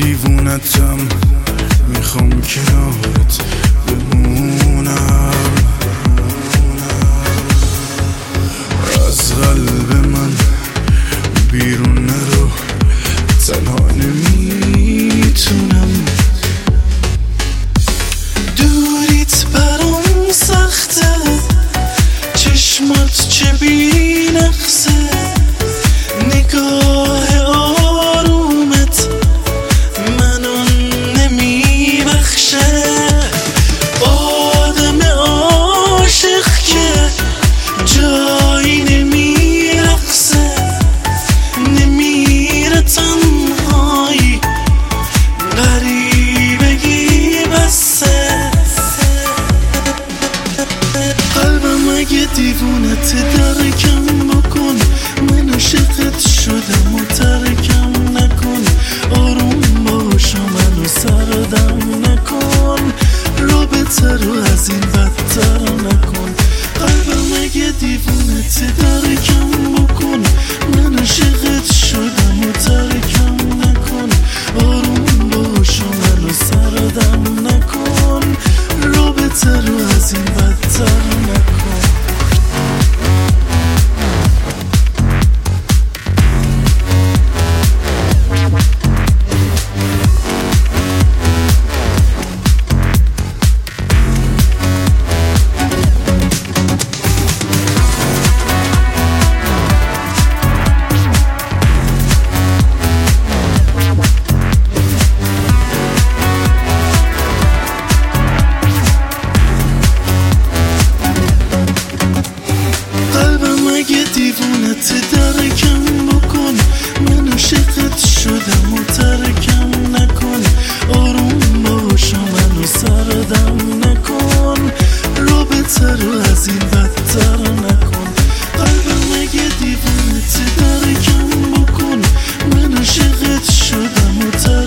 دیوونتم، میخوام کنارت بمونم. از قلب من بیرون نرو، تنها نمیتونم. دوریت برام سخته، چشمات چه بی نقصه، نگاه آرومت منو نمیبخشه. آدم عاشق که جایی نمیرقصه، نمیره تنهایی، غریبگی بسه. قلبم اگه دیوونت درکم بکن، من عاشقت شدم و ترکم نکن. آروم باش و منو سردم نکن، رابطه رو از این بدتر نکن. قلبم اگه دیوونت درکم بکن، من عاشقت شدم و ترکم نکن. آروم باش و منو سردم نکن، رابطه رو از این بدتر نکن. دیوونت درکم بکن، من عاشقت شدم و ترکم نکن. آروم باش و منو سردم نکن، رابطه رو از این بدتر نکن. قلبم اگه دیوونت درکم بکن، من عاشقت شدم و